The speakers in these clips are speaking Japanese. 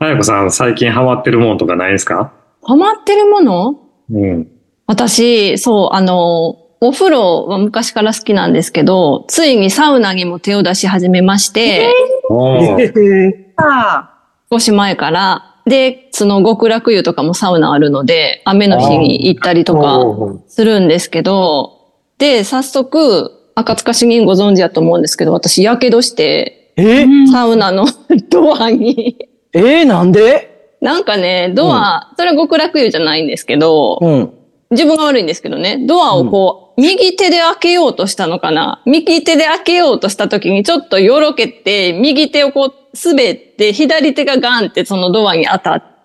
あやこさん、最近ハマってるもんとかないですか？ ハマってるもの。 うん。 私、そう、お風呂は昔から好きなんですけど、ついにサウナにも手を出し始めまして、 おー。 あ少し前から、で、その極楽湯とかもサウナあるので、雨の日に行ったりとかするんですけど、で、早速、赤塚市民ご存知だと思うんですけど、私、やけどして、サウナのドアになんで？ なんかね、ドア、それは極楽湯じゃないんですけど、自分が悪いんですけどね、ドアをこう、右手で開けようとしたのかな。右手で開けようとした時にちょっとよろけて、右手をこう滑って、左手がガンってそのドアに当たって、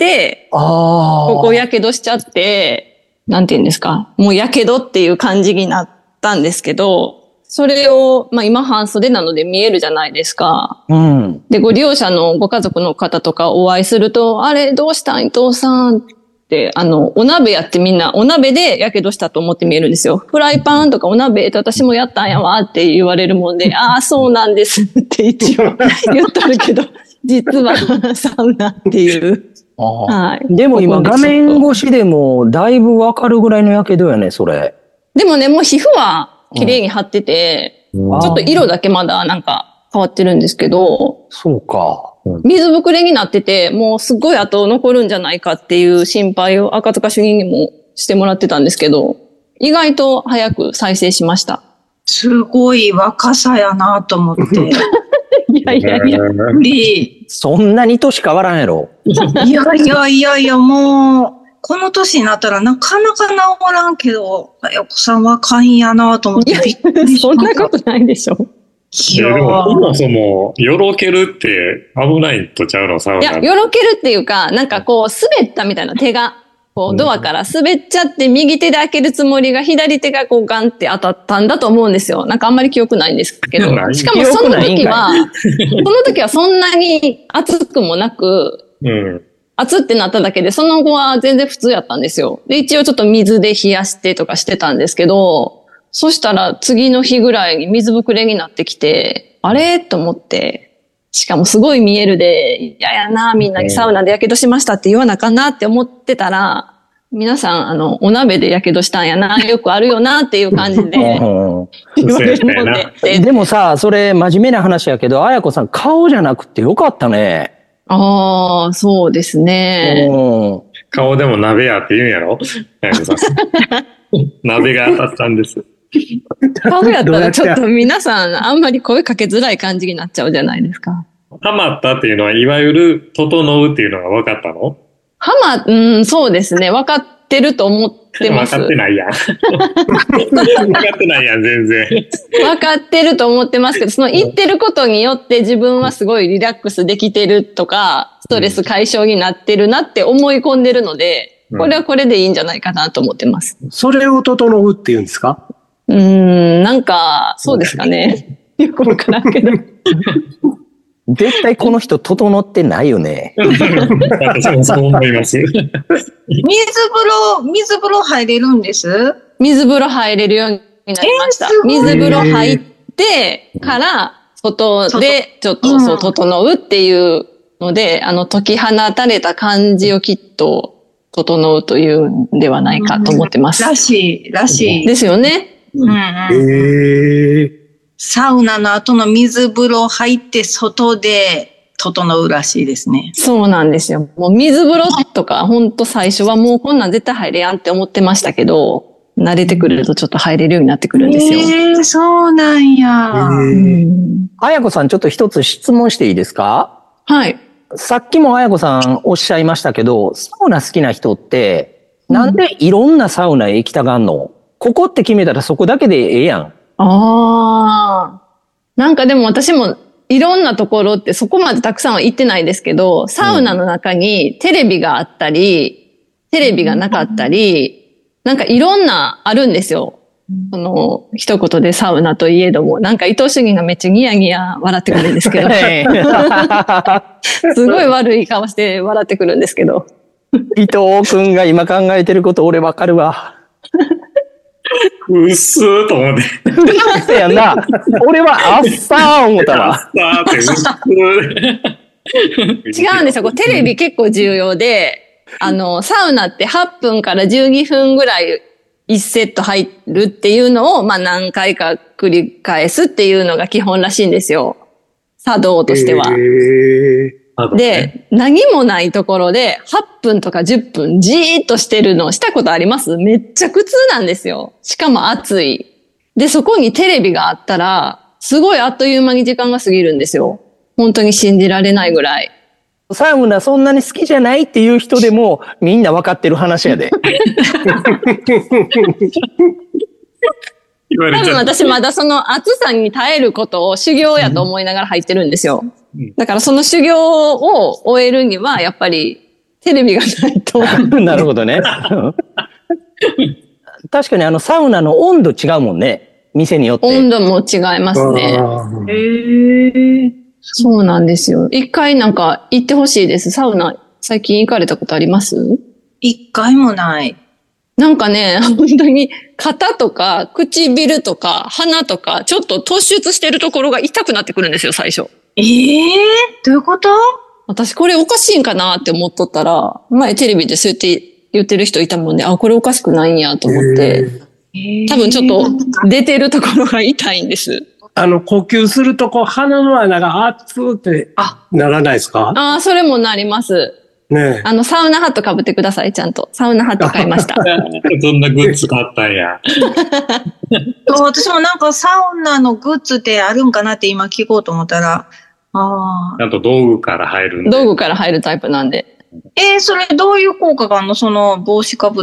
ここやけどしちゃって、なんて言うんですか。もうやけどっていう感じになったんですけど、それを、まあ今半袖なので見えるじゃないですか。で、ご利用者のご家族の方とかお会いすると、あれどうしたん伊藤さんって、お鍋やってみんな、お鍋でやけどしたと思って見えるんですよ。フライパンとかお鍋って私もやったんやわって言われるもんで、ああ、そうなんですって一応言ったるけど、実はサウナっていう。 はい。でも今画面越しでもだいぶわかるぐらいのやけどやね、それ。 でもね、もう皮膚は綺麗に張ってて、ちょっと色だけまだなんか変わってるんですけど、 そうか。 水ぶくれになってて、もうすっごい後残るんじゃないかっていう心配を赤塚主任にもしてもらってたんですけど、意外と早く再生しました。 すごい若さやなと思って。 いやいやいや。 そんなに年変わらんやろ。 いや、もう、この年になったらなかなか治らんけど、あやこさん若いんやなと思ってびっくりした。 そんなことないでしょ。 でも、そもそも、よろけるって危ないとちゃうの、サウナ。 いや、よろけるっていうか、なんかこう、滑ったみたいな手が、こう、ドアから滑っちゃって、右手で開けるつもりが、左手がこう、ガンって当たったんだと思うんですよ。なんかあんまり記憶ないんですけど。しかもその時はそんなに熱くもなく、熱ってなっただけで、その後は全然普通やったんですよ。で、一応ちょっと水で冷やしてとかしてたんですけど、そしたら次の日ぐらいに水ぶくれになってきて、あれと思って、しかもすごい見えるで、嫌やな、みんなにサウナでやけどしましたって言わなあかんなって思ってたら、皆さん、お鍋でやけどしたんやな、よくあるよなっていう感じで言われるもんで。 でもさ、それ真面目な話やけど、あやこさん顔じゃなくてよかったね。 ああ、そうですね。 顔でも鍋やって言うんやろ？鍋が当たったんです。 顔やったらちょっと皆さんあんまり声かけづらい感じになっちゃうじゃないですか。 ハマったっていうのは、いわゆる整うっていうのが分かったの？ そうですね。分かってると思ってます。 分かってないやん。分かってないやん、全然。 分かってると思ってますけど、その言ってることによって自分はすごいリラックスできてるとか、ストレス解消になってるなって思い込んでるので、これはこれでいいんじゃないかなと思ってます。 それを整うっていうんですか？ なんか、そうですかね。よくわからんけど。 絶対この人整ってないよね。 私もそう思います。 水風呂入れるんです？ 水風呂入れるようになりました。水風呂入ってから外でちょっとそう整うっていうので、解き放たれた感じをきっと整うというんではないかと思ってます。 らしい。 ですよね。 サウナの後の水風呂入って外で整うらしいですね。 そうなんですよ。もう水風呂とか本当最初はもうこんなん絶対入れやんって思ってましたけど、慣れてくるとちょっと入れるようになってくるんですよ。 そうなんや。 あやこさんちょっと一つ質問していいですか？ はい。 さっきもあやこさんおっしゃいましたけど、サウナ好きな人って、なんでいろんなサウナへ行きたがんの？ここって決めたらそこだけでええやん。 なんかでも私もいろんなところってそこまでたくさんは行ってないですけど、サウナの中にテレビがあったり、テレビがなかったり、なんかいろんなあるんですよ。一言でサウナといえども、なんか伊藤主義がめっちゃニヤニヤ笑ってくるんですけど、すごい悪い顔して笑ってくるんですけど。 伊藤くんが今考えてること俺わかるわ。 うっすーと思って。 うっせやんな。俺はあっさー思ったわ。 あっさーってうっすー。 違うんですよ。こうテレビ結構重要で、サウナって8分から12分ぐらい1セット入るっていうのを、まあ何回か繰り返すっていうのが基本らしいんですよ。作動としては。で、何もないところで8分とか10分じーっとしてるのしたことあります？めっちゃ苦痛なんですよ。しかも暑い。で、そこにテレビがあったら、すごいあっという間に時間が過ぎるんですよ。本当に信じられないぐらい。 サウナそんなに好きじゃないっていう人でもみんな分かってる話やで。 多分私まだその暑さに耐えることを修行やと思いながら入ってるんですよ。だからその修行を終えるにはやっぱりテレビがないと。 なるほどね。確かにサウナの温度違うもんね。店によって。 温度も違いますね。そうなんですよ。一回なんか行ってほしいです。サウナ最近行かれたことあります？ 一回もない。 なんかね、本当に肩とか唇とか鼻とかちょっと突出してるところが痛くなってくるんですよ、最初。 どういうこと？ 私これおかしいんかなって思っとったら、前テレビでそうやって言ってる人いたもんで、あ、これおかしくないんやと思って、多分ちょっと出てるところが痛いんです。 呼吸すると鼻の穴が熱ってならないですか？ ああ、それもなります。 ねえ。サウナハット被ってください、ちゃんと。サウナハット買いました。 そんなグッズ買ったんや。 私もなんかサウナのグッズってあるんかなって今聞こうと思ったら、 ちゃんと道具から入るんで。 道具から入るタイプなんで。 それどういう効果があるの？その帽子かぶって。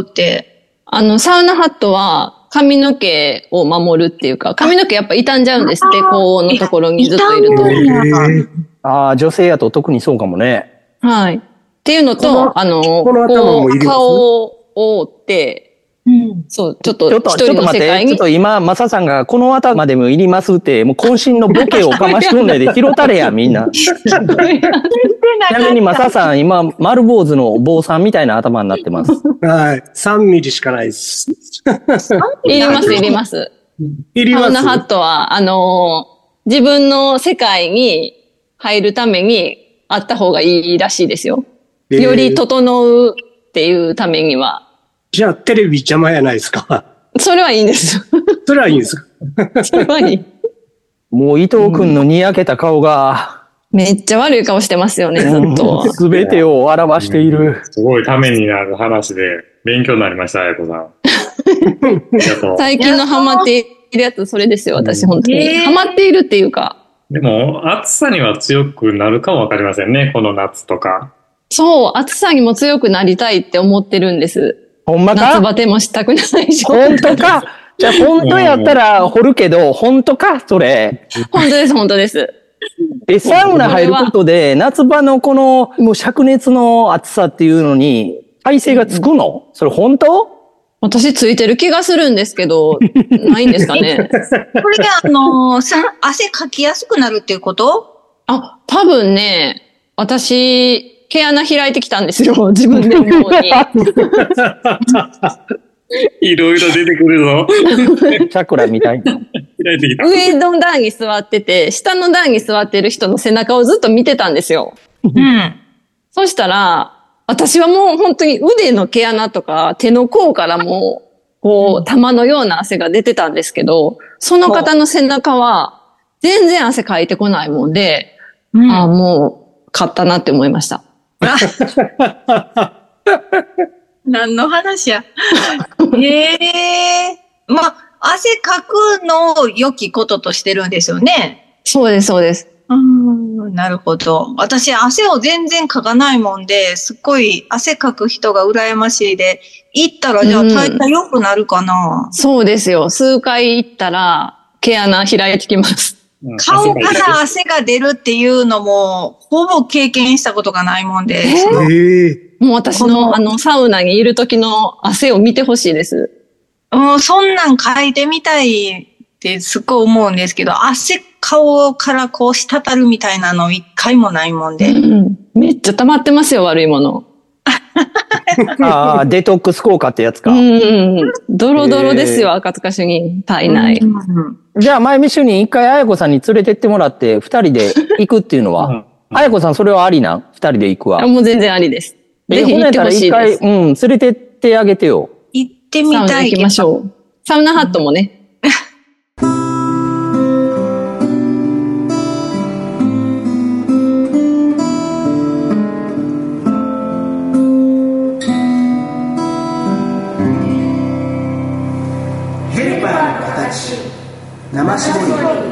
サウナハットは髪の毛を守るっていうか、髪の毛やっぱ傷んじゃうんですって、高温のところにずっといると。 ああ、女性やと特にそうかもね。 はい。っていうのと、顔を覆って、そう、ちょっと一人の世界に。 ちょっと今、マサさんがこの頭でもいりますって、もう渾身のボケをかましとんねで、拾たれや、みんな。ちなみにマサさん、今、丸坊主の坊さんみたいな頭になってます。 はい。3ミリしかないです。 いります、いります。 いります。 サウナハットは、自分の世界に入るためにあった方がいいらしいですよ。より整うっていうためには。 じゃあ、テレビ邪魔やないですか。 それはいいんです。 それはいいんですか。 それはいい。 もう伊藤くんのにやけた顔が。 めっちゃ悪い顔してますよね、ずっと。 すべてを表している。 すごいためになる話で、勉強になりました、あやこさん。 最近のハマっているやつ、それですよ、私、本当に。ハマっているっていうか。 でも、暑さには強くなるかもわかりませんね、この夏とか。 そう、暑さにも強くなりたいって思ってるんです。 ほんまか？ 夏バテもしたくないし。 本当か？じゃあ本当やったら掘るけど、本当か？それ。 本当です、本当です。 サウナ入ることで、夏場のこの、もう灼熱の暑さっていうのに、耐性がつくの？それ本当？ 私ついてる気がするんですけど、ないんですかね。 これで汗かきやすくなるっていうこと？ 多分ね、私、毛穴開いてきたんですよ。自分で思うに。 いろいろ出てくるぞ。 チャクラみたいな。 開いてきた。 上の段に座ってて、下の段に座ってる人の背中をずっと見てたんですよ。そしたら、私はもう本当に腕の毛穴とか手の甲からも、こう、玉のような汗が出てたんですけど、その方の背中は全然汗かいてこないもんで、もう、勝ったなって思いました。 何の話や。汗かくのを良きこととしてるんですよね。 そうです、そうです。 なるほど。私、汗を全然かかないもんで、すっごい汗かく人が羨ましいで、行ったらじゃあ体調良くなるかな。 そうですよ。数回行ったら毛穴開いてきます。 顔から汗が出るっていうのも、ほぼ経験したことがないもんで。 もう私のサウナにいる時の汗を見てほしいです。 そんなん嗅いでみたいってすっごい思うんですけど、汗顔からこう滴るみたいなの一回もないもんで。 めっちゃ溜まってますよ、悪いもの。 デトックス効果ってやつか。 ドロドロですよ、赤塚主任、体内。 じゃあ、前見主任一回、あやこさんに連れてってもらって、二人で行くっていうのはあやこさん、それはありなん？二人で行くわ。 もう全然ありです。ぜひ行ってほしいです。 連れてってあげてよ。 行ってみたい。 行きましょう。サウナハットもね。 ヘルパーの形、生絞り。